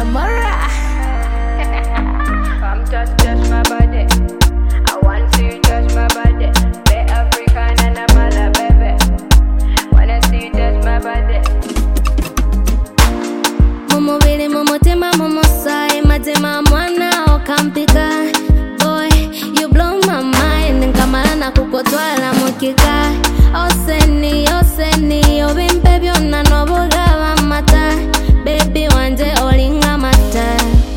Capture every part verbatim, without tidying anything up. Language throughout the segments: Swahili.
Namora. Come touch, touch my body. I want to see you touch my body. Play African and I'm all baby. Wanna see you touch my body. Momo vili momo tema momo sai matema mwana okampika. Boy, you blow my mind. Nkamala na kukotwala mukika. Oseni, oseni, obimpe byonna nobuga mata. Baby wanje olinga mata.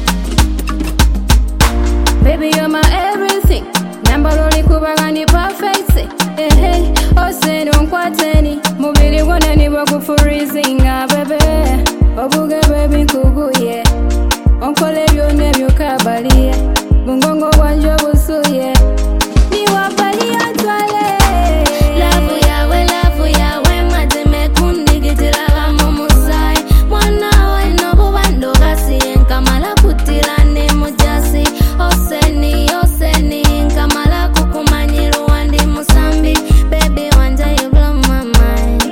Baby you're my everything. Namba loli kubaga ni perfect. Hey hey, oseni onkwateni. Mubiri wana ni wakufurizinga baby. Obuge baby kuguye. Onkole byone byukabaliye. Bungongo wanje busuye. Ni wabali atwale. Love yawe, love yawe, mateme kundigitira bamumusai. Mwana we no bubando gasi nkamala kutirane mujasi. Oseni, oseni, nkamala kukumanyiru wandi musambi. Baby wanja you blow my mind.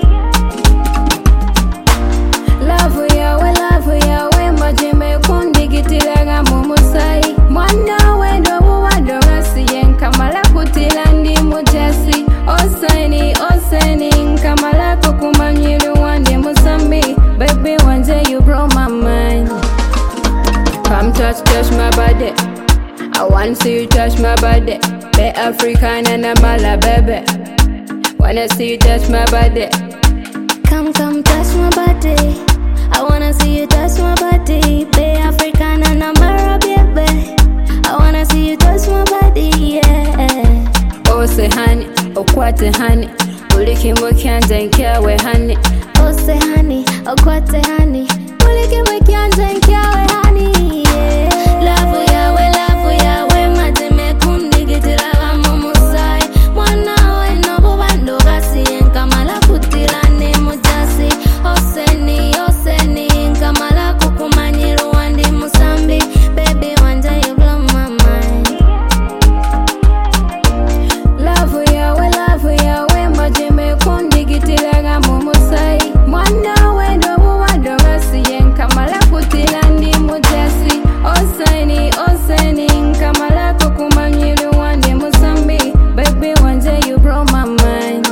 Love yawe, love yawe, mateme kundigitira bamumusai. Mwana we no bubando gasi nkamala kutirane mujasi. Oseni, oseni, nkamala kukumanyiru wandi musambi. Baby wanja you blow my mind. Come touch, touch my body. I want to see you touch my body. Be African and I'm all baby. Wanna see you touch my body. Come, come touch my body. I wanna see you touch my body. Be African and I'm all baby. I wanna see you touch my body, yeah. Ose honey, okwate honey. Ulikimbo kyanje nkyawe honey. Ose honey, okwate honey. Ulikimbo kyanje nkyawe honey, yeah. Love yawe, love yawe, mateme kundigitira bamumusai. Mwana we no bubando gasi nkamala kutirane mujasi. Oseni, oseni, nkamala kukumanyiru wandi musambi. Baby wanja you blow my mind. Love yawe, love yawe, mateme kundigitira bamumusai. Mwana we no bubando gasi nkamala kutirane mujasi. Oseni, oseni, nkamala kukumanyiru wandi musambi. Baby wanje you blow my mind.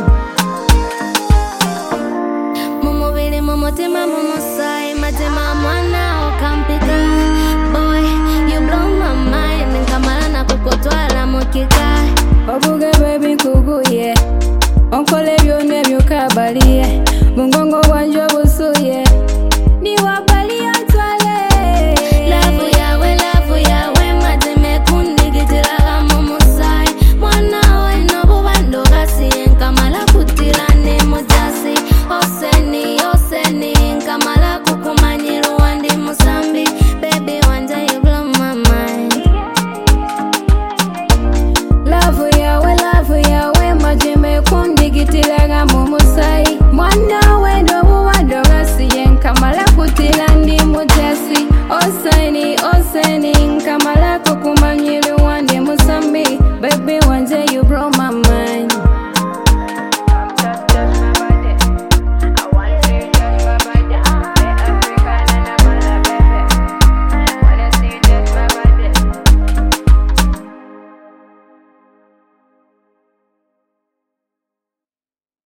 Momo vili momo tema momo sai matema mwana okampika. Boy, you blow my mind. Nkamala na kukotwala mukika. Obuge baby kuguye. Onkole byone byukabaliye. Bungongo wanje busuye. Ni wabali atwale. Love yawe, love yawe, mateme kundigitira bamumusai. Mwana we no bubando gasi nkamala